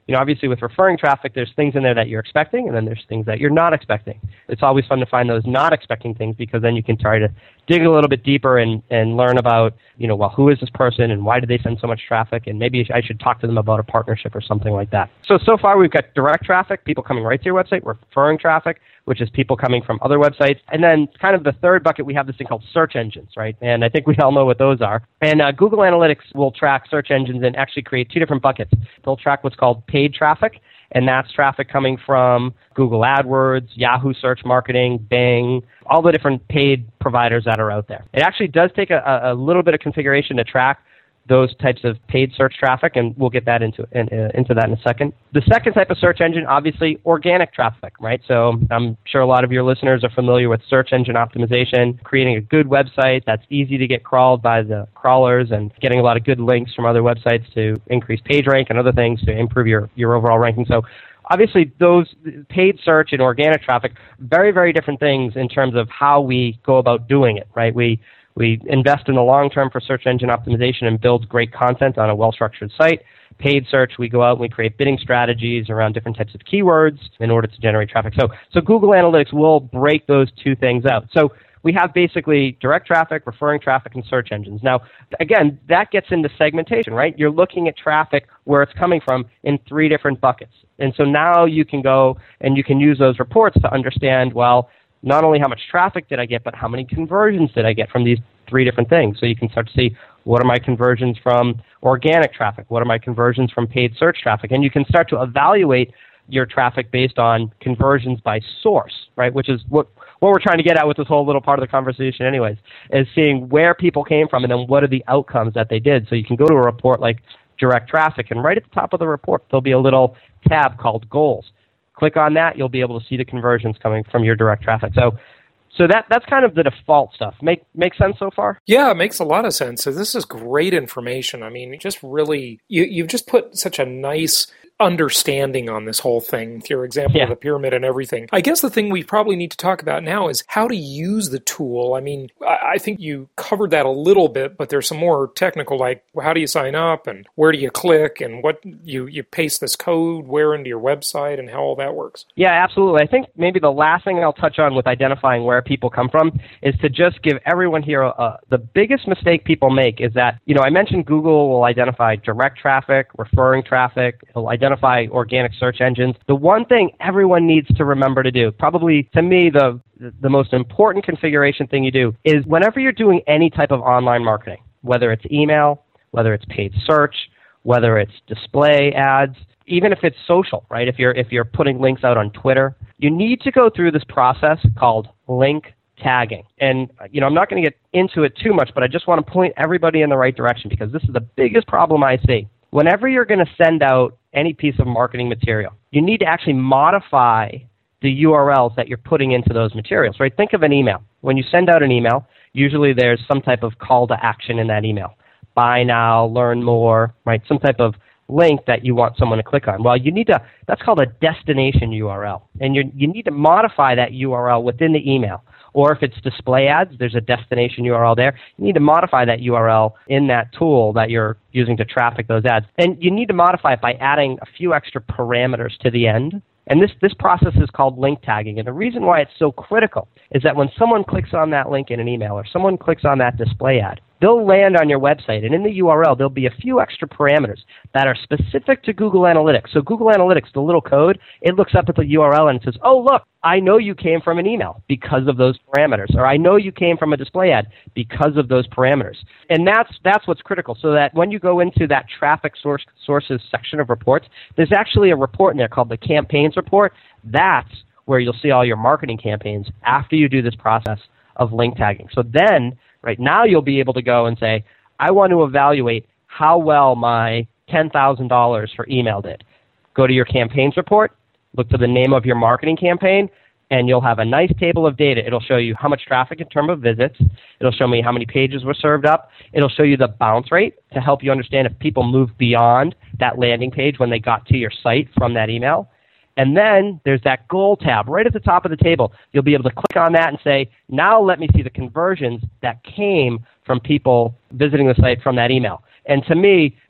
Speaker 4: you know, obviously with referring traffic, there's things in there that you're expecting, and then there's things that you're not expecting. It's always fun to find those not expecting things, because then you can try to dig a little bit deeper and, and learn about, you know, well, who is this person and why did they send so much traffic, and maybe I should talk to them about a partnership or something like that. So, so far we've got direct traffic, people coming right to your website, referring traffic, which is people coming from other websites. And then kind of the third bucket, we have this thing called search engines, right? And I think we all know what those are. And uh, Google Analytics will track search engines and actually create two different buckets. They'll track what's called paid traffic, and that's traffic coming from Google AdWords, Yahoo Search Marketing, Bing, all the different paid providers that are out there. It actually does take a, a little bit of configuration to track those types of paid search traffic, and we'll get that into in, uh, into that in a second. The second type of search engine, obviously, organic traffic, right? So I'm sure a lot of your listeners are familiar with search engine optimization, creating a good website that's easy to get crawled by the crawlers and getting a lot of good links from other websites to increase page rank and other things to improve your, your overall ranking. So obviously, those paid search and organic traffic, very, very different things in terms of how we go about doing it, right? We We invest in the long term for search engine optimization and build great content on a well-structured site. Paid search, we go out and we create bidding strategies around different types of keywords in order to generate traffic. So, so Google Analytics will break those two things out. So we have basically direct traffic, referring traffic, and search engines. Now, again, that gets into segmentation, right? You're looking at traffic where it's coming from in three different buckets. And so now you can go and you can use those reports to understand, well, not only how much traffic did I get, but how many conversions did I get from these three different things. So you can start to see, what are my conversions from organic traffic? What are my conversions from paid search traffic? And you can start to evaluate your traffic based on conversions by source, right? Which is what, what we're trying to get at with this whole little part of the conversation anyways, is seeing where people came from and then what are the outcomes that they did. So you can go to a report like direct traffic, and right at the top of the report, there'll be a little tab called goals. Click on that, you'll be able to see the conversions coming from your direct traffic. So so that that's kind of the default stuff. Make make sense so far?
Speaker 2: Yeah, it makes a lot of sense. So this is great information. I mean, just really, you, you've just put such a nice understanding on this whole thing with your example yeah. of the pyramid and everything. I guess the thing we probably need to talk about now is how to use the tool. I mean, I think you covered that a little bit, but there's some more technical, like how do you sign up and where do you click and what you, you paste this code where into your website and how all that works.
Speaker 4: Yeah, absolutely. I think maybe the last thing I'll touch on with identifying where people come from is to just give everyone here a, a, the biggest mistake people make is that, you know, I mentioned Google will identify direct traffic, referring traffic, it'll identify organic search engines. The one thing everyone needs to remember to do, probably to me the the most important configuration thing you do, is whenever you're doing any type of online marketing, whether it's email, whether it's paid search, whether it's display ads, even if it's social, right? If you're if you're putting links out on Twitter, you need to go through this process called link tagging. And, you know, I'm not going to get into it too much, but I just want to point everybody in the right direction because this is the biggest problem I see. Whenever you're going to send out any piece of marketing material, you need to actually modify the U R Ls that you're putting into those materials, right? Think of an email. When you send out an email, usually there's some type of call to action in that email. Buy now, learn more, right? Some type of link that you want someone to click on. Well, you need to, that's called a destination U R L. And you you need to modify that U R L within the email. Or if it's display ads, there's a destination U R L there. You need to modify that U R L in that tool that you're using to traffic those ads. And you need to modify it by adding a few extra parameters to the end. And this, this process is called link tagging. And the reason why it's so critical is that when someone clicks on that link in an email or someone clicks on that display ad, they'll land on your website, and in the U R L, there'll be a few extra parameters that are specific to Google Analytics. So Google Analytics, the little code, it looks up at the U R L and it says, oh, look, I know you came from an email because of those parameters, or I know you came from a display ad because of those parameters. And that's that's what's critical, so that when you go into that traffic source sources section of reports, there's actually a report in there called the campaigns report. That's where you'll see all your marketing campaigns after you do this process of link tagging. So then, right now you'll be able to go and say, I want to evaluate how well my ten thousand dollars for email did. Go to your campaigns report, look to the name of your marketing campaign, and you'll have a nice table of data. It'll show you how much traffic in terms of visits. It'll show me how many pages were served up. It'll show you the bounce rate to help you understand if people moved beyond that landing page when they got to your site from that email. And then there's that goal tab right at the top of the table. You'll be able to click on that and say, now let me see the conversions that came from people visiting the site from that email. And to me,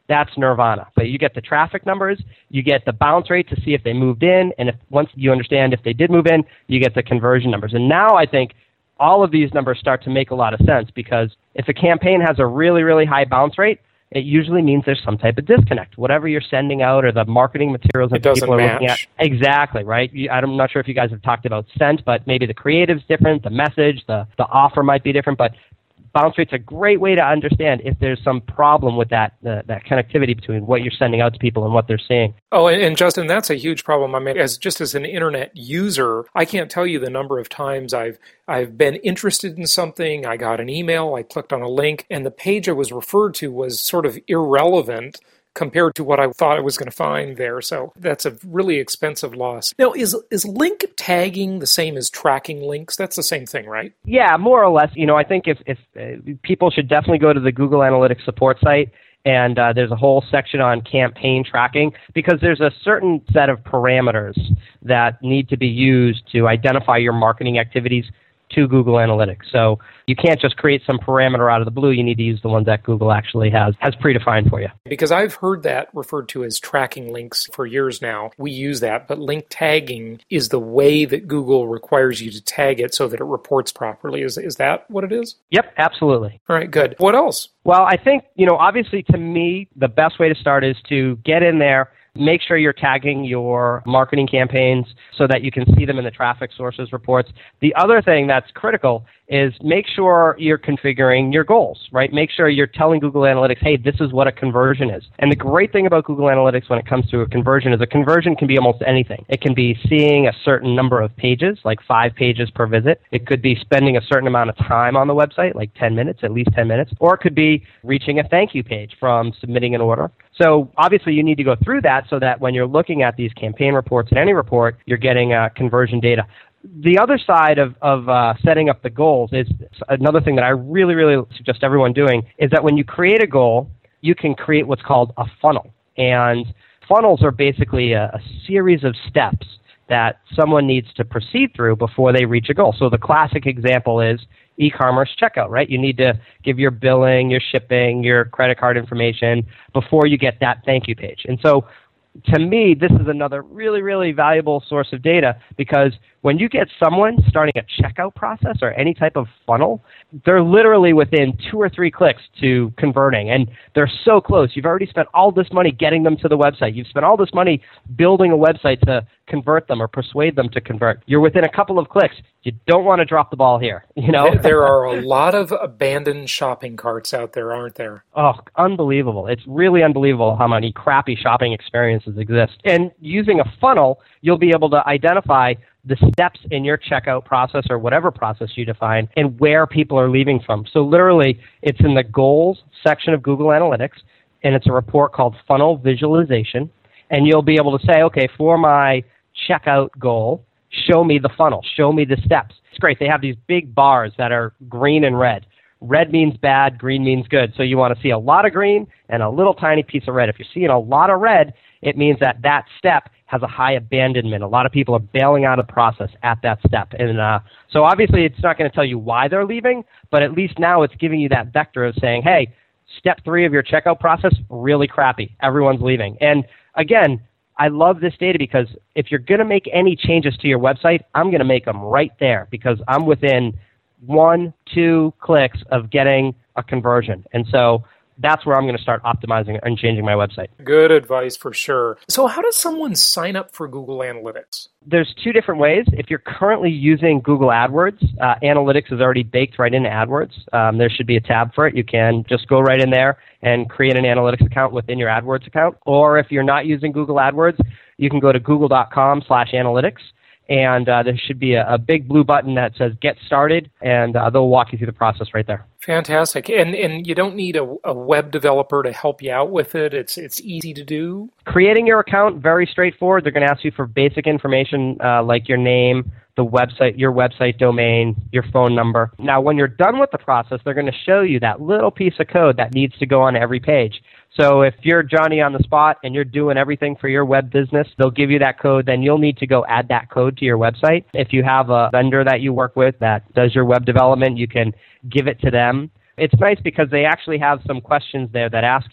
Speaker 4: that's nirvana. But you get the traffic numbers, you get the bounce rate to see if they moved in, and if once you understand if they did move in, you get the conversion numbers. And now I think all of these numbers start to make a lot of sense, because if a campaign has a really, really high bounce rate, it usually means there's some type of disconnect. Whatever you're sending out or the marketing materials that people are
Speaker 2: match.
Speaker 4: looking at. Exactly, right? You, I'm not sure if you guys have talked about scent, but maybe the creative's different, the message, the, the offer might be different, but bounce rate's a great way to understand if there's some problem with that uh, that connectivity between what you're sending out to people and what they're seeing.
Speaker 2: Oh, and, and Justin, that's a huge problem. I mean, as just as an internet user, I can't tell you the number of times I've I've been interested in something. I got an email, I clicked on a link, and the page I was referred to was sort of irrelevant compared to what I thought I was going to find there. So that's a really expensive loss. Now, is is link tagging the same as tracking links? That's the same thing, right?
Speaker 4: Yeah, more or less. You know, I think if, if uh, people should definitely go to the Google Analytics support site, and uh, there's a whole section on campaign tracking, because there's a certain set of parameters that need to be used to identify your marketing activities to Google Analytics. So you can't just create some parameter out of the blue. You need to use the ones that Google actually has has predefined for you.
Speaker 2: Because I've heard that referred to as tracking links for years now. We use that, but link tagging is the way that Google requires you to tag it so that it reports properly. Is is that what it is?
Speaker 4: Yep, absolutely.
Speaker 2: All right, good. What else?
Speaker 4: Well, I think, you know, obviously to me, the best way to start is to get in there, make sure you're tagging your marketing campaigns so that you can see them in the traffic sources reports. The other thing that's critical is make sure you're configuring your goals, right? Make sure you're telling Google Analytics, hey, this is what a conversion is. And the great thing about Google Analytics when it comes to a conversion is a conversion can be almost anything. It can be seeing a certain number of pages, like five pages per visit. It could be spending a certain amount of time on the website, like ten minutes, at least ten minutes. Or it could be reaching a thank you page from submitting an order. So obviously you need to go through that so that when you're looking at these campaign reports in any report, you're getting uh, conversion data. The other side of, of uh, setting up the goals is another thing that I really, really suggest everyone doing, is that when you create a goal, you can create what's called a funnel. And funnels are basically a, a series of steps that someone needs to proceed through before they reach a goal. So the classic example is e-commerce checkout, right? You need to give your billing, your shipping, your credit card information before you get that thank you page. And so to me, this is another really, really valuable source of data, because when you get someone starting a checkout process or any type of funnel, they're literally within two or three clicks to converting, and they're so close. You've already spent all this money getting them to the website. You've spent all this money building a website to convert them or persuade them to convert. You're within a couple of clicks. You don't want to drop the ball here, you know?
Speaker 2: There are a lot of abandoned shopping carts out there, aren't there?
Speaker 4: Oh, unbelievable. It's really unbelievable how many crappy shopping experiences exist. And using a funnel, you'll be able to identify the steps in your checkout process or whatever process you define and where people are leaving from. So literally, it's in the goals section of Google Analytics, and it's a report called Funnel Visualization. And you'll be able to say, okay, for my checkout goal, show me the funnel, show me the steps. It's great. They have these big bars that are green and red. Red means bad, green means good. So you want to see a lot of green and a little tiny piece of red. If you're seeing a lot of red, it means that that step has a high abandonment. A lot of people are bailing out of the process at that step. And uh, so obviously it's not going to tell you why they're leaving, but at least now it's giving you that vector of saying, hey, step three of your checkout process, really crappy. Everyone's leaving. And again, I love this data because if you're going to make any changes to your website, I'm going to make them right there because I'm within one, two clicks of getting a conversion. And so that's where I'm going to start optimizing and changing my website.
Speaker 2: Good advice for sure. So how does someone sign up for Google Analytics?
Speaker 4: There's two different ways. If you're currently using Google AdWords, uh, Analytics is already baked right into AdWords. Um, there should be a tab for it. You can just go right in there and create an Analytics account within your AdWords account. Or if you're not using Google AdWords, you can go to google.com slash analytics. And uh, there should be a, a big blue button that says Get Started, and uh, they'll walk you through the process right there.
Speaker 2: Fantastic. And and you don't need a, a web developer to help you out with it. It's it's easy to do.
Speaker 4: Creating your account, very straightforward. They're going to ask you for basic information uh, like your name, the website, your website domain, your phone number. Now, when you're done with the process, they're going to show you that little piece of code that needs to go on every page. So if you're Johnny on the spot and you're doing everything for your web business, they'll give you that code. Then you'll need to go add that code to your website. If you have a vendor that you work with that does your web development, you can give it to them. It's nice because they actually have some questions there that ask you,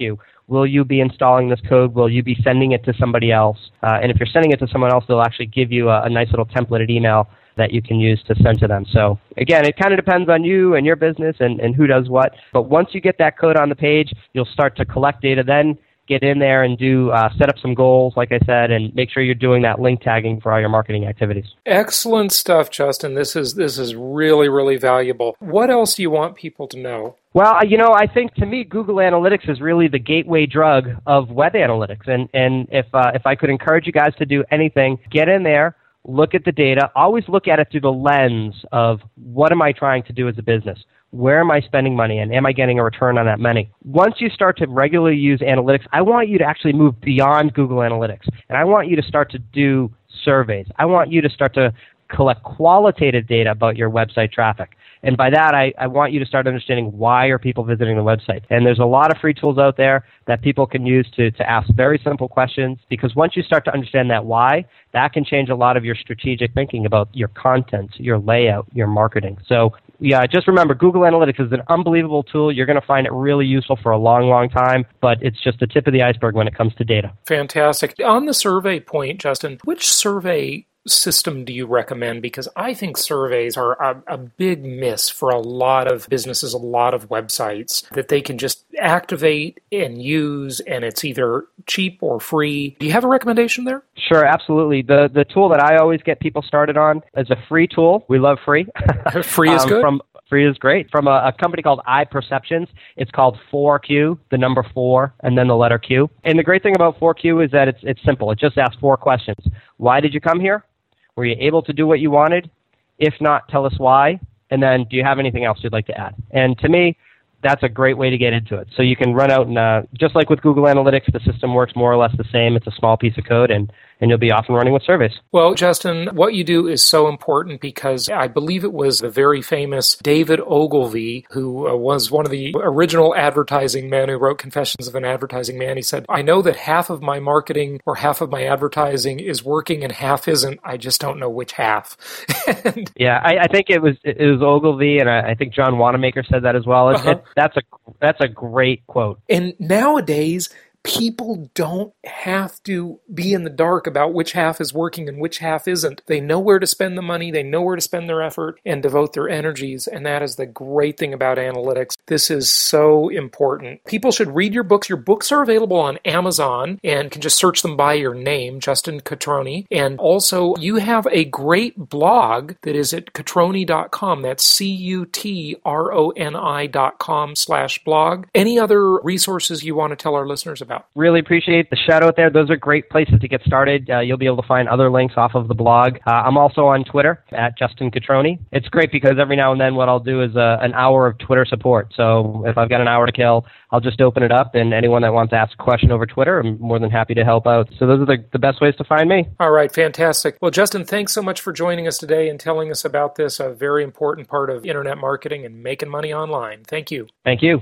Speaker 4: will you be installing this code? Will you be sending it to somebody else? Uh, and if you're sending it to someone else, they'll actually give you a, a nice little templated email that you can use to send to them. So again, it kind of depends on you and your business and, and who does what. But once you get that code on the page, you'll start to collect data, then get in there and do uh, set up some goals, like I said, and make sure you're doing that link tagging for all your marketing activities.
Speaker 2: Excellent stuff, Justin. This is this is really, really valuable. What else do you want people to know?
Speaker 4: Well, you know, I think to me, Google Analytics is really the gateway drug of web analytics. And and if uh, if I could encourage you guys to do anything, get in there, look at the data. Always look at it through the lens of what am I trying to do as a business? Where am I spending money and am I getting a return on that money? Once you start to regularly use analytics, I want you to actually move beyond Google Analytics. And I want you to start to do surveys. I want you to start to collect qualitative data about your website traffic. And by that, I, I want you to start understanding why are people visiting the website. And there's a lot of free tools out there that people can use to, to ask very simple questions, because once you start to understand that why, that can change a lot of your strategic thinking about your content, your layout, your marketing. So yeah, just remember, Google Analytics is an unbelievable tool. You're going to find it really useful for a long, long time, but it's just the tip of the iceberg when it comes to data.
Speaker 2: Fantastic. On the survey point, Justin, which survey system do you recommend? Because I think surveys are a, a big miss for a lot of businesses, a lot of websites, that they can just activate and use, and it's either cheap or free. Do you have a recommendation there?
Speaker 4: Sure, absolutely. The the tool that I always get people started on is a free tool. We love free.
Speaker 2: Free is
Speaker 4: um,
Speaker 2: good.
Speaker 4: From Free is great. From a, a company called iPerceptions, it's called four Q, the number four, and then the letter Q. And the great thing about four Q is that it's it's simple. It just asks four questions. Why did you come here? Were you able to do what you wanted? If not, tell us why. And then, do you have anything else you'd like to add? And to me, that's a great way to get into it. So you can run out and, uh, just like with Google Analytics, the system works more or less the same. It's a small piece of code, and, and you'll be off and running with surveys.
Speaker 2: Well, Justin, what you do is so important, because I believe it was the very famous David Ogilvy, who uh, was one of the original advertising men who wrote Confessions of an Advertising Man. He said, I know that half of my marketing or half of my advertising is working and half isn't. I just don't know which half. and,
Speaker 4: yeah, I, I think it was it was Ogilvy, and I, I think John Wanamaker said that as well. It,
Speaker 2: uh-huh.
Speaker 4: it, that's a that's a great quote.
Speaker 2: And nowadays, people don't have to be in the dark about which half is working and which half isn't. They know where to spend the money, they know where to spend their effort and devote their energies, and that is the great thing about analytics. This is so important. People should read your books. Your books are available on Amazon, and can just search them by your name, Justin Cutroni. And also, you have a great blog that is at cutroni dot com. That's C U T R O N I dot com slash blog. Any other resources you want to tell our listeners about?
Speaker 4: Really appreciate the shout out there. Those are great places to get started. Uh, you'll be able to find other links off of the blog. Uh, I'm also on Twitter at Justin Cutroni. It's great because every now and then what I'll do is uh, an hour of Twitter support. So if I've got an hour to kill, I'll just open it up, and anyone that wants to ask a question over Twitter, I'm more than happy to help out. So those are the, the best ways to find me.
Speaker 2: All right, fantastic. Well, Justin, thanks so much for joining us today and telling us about this, a very important part of internet marketing and making money online. Thank you.
Speaker 4: Thank you.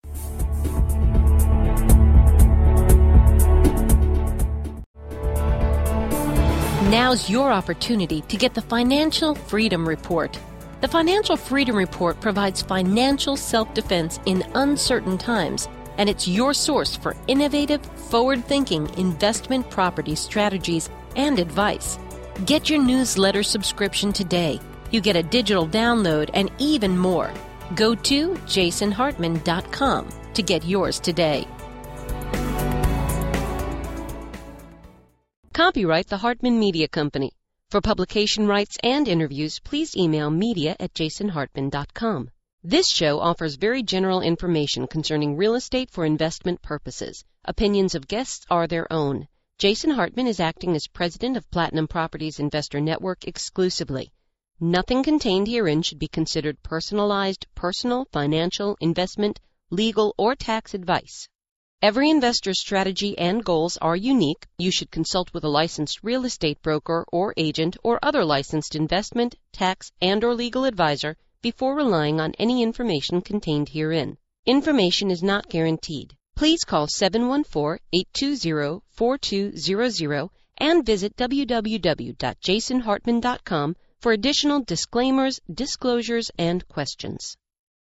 Speaker 3: Now's your opportunity to get the Financial Freedom Report. The Financial Freedom Report provides financial self-defense in uncertain times, and it's your source for innovative, forward-thinking investment property strategies and advice. Get your newsletter subscription today. You get a digital download and even more. Go to jason hartman dot com to get yours today.
Speaker 6: Copyright the Hartman Media Company. For publication rights and interviews, please email media at jason hartman dot com. This show offers very general information concerning real estate for investment purposes. Opinions of guests are their own. Jason Hartman is acting as president of Platinum Properties Investor Network exclusively. Nothing contained herein should be considered personalized, personal, financial, investment, legal, or tax advice. Every investor's strategy and goals are unique. You should consult with a licensed real estate broker or agent or other licensed investment, tax, and or legal advisor before relying on any information contained herein. Information is not guaranteed. Please call seven one four, eight two zero, four two zero zero and visit w w w dot jason hartman dot com for additional disclaimers, disclosures, and questions.